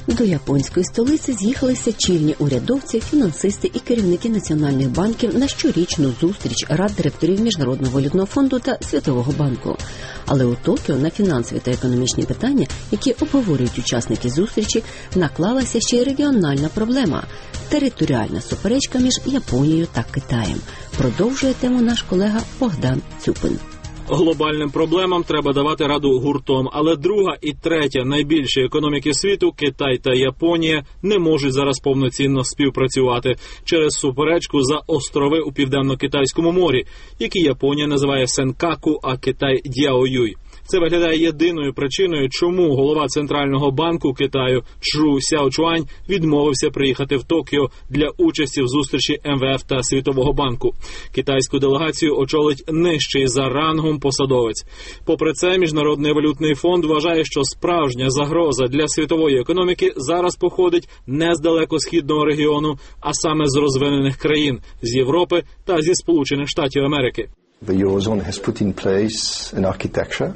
До японської столиці з'їхалися чільні урядовці, фінансисти і керівники національних банків на щорічну зустріч рад директорів Міжнародного валютного фонду та Світового банку. Але у Токіо на фінансові та економічні питання, які обговорюють учасники зустрічі, наклалася ще й регіональна проблема – територіальна суперечка між Японією та Китаєм. Продовжує тему наш колега Богдан Цюпин. Глобальним проблемам треба давати раду гуртом, але друга і третя найбільші економіки світу, Китай та Японія, не можуть зараз повноцінно співпрацювати через суперечку за острови у Південно-Китайському морі, які Японія називає Сенкаку, а Китай – Дяоюй. Це виглядає єдиною причиною, чому голова Центрального банку Китаю Чжу Сяочуань відмовився приїхати в Токіо для участі в зустрічі МВФ та Світового банку. Китайську делегацію очолить нижчий за рангом посадовець. Попри це, Міжнародний валютний фонд вважає, що справжня загроза для світової економіки зараз походить не з далекосхідного регіону, а саме з розвинених країн – з Європи та зі Сполучених Штатів Америки. The Eurozone has put in place an architecture.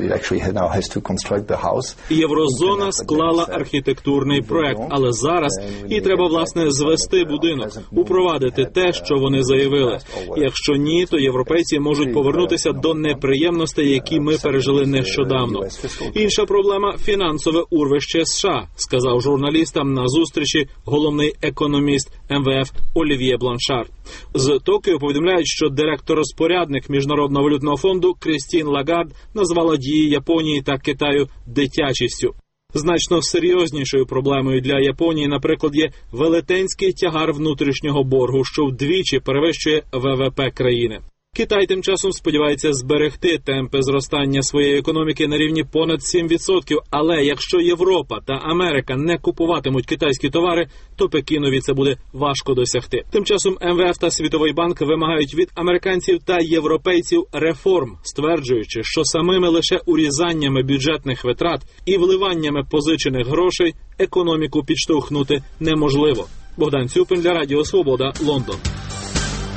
Єврозона склала архітектурний проект, але зараз їй треба, власне, звести будинок, упровадити те, що вони заявили. Якщо ні, то європейці можуть повернутися до неприємностей, які ми пережили нещодавно. Інша проблема – фінансове урвище США, сказав журналістам на зустрічі головний економіст МВФ Олів'є Бланшар. З Токіо повідомляють, що директор-розпорядник Міжнародного валютного фонду Крістін Лагард назвала дії Японії та Китаю дитячістю. Значно серйознішою проблемою для Японії, наприклад, є велетенський тягар внутрішнього боргу, що вдвічі перевищує ВВП країни. Китай тим часом сподівається зберегти темпи зростання своєї економіки на рівні понад 7%, але якщо Європа та Америка не купуватимуть китайські товари, то Пекінові це буде важко досягти. Тим часом МВФ та Світовий банк вимагають від американців та європейців реформ, стверджуючи, що самими лише урізаннями бюджетних витрат і вливаннями позичених грошей економіку підштовхнути неможливо. Богдан Цюпин для Радіо Свобода, Лондон.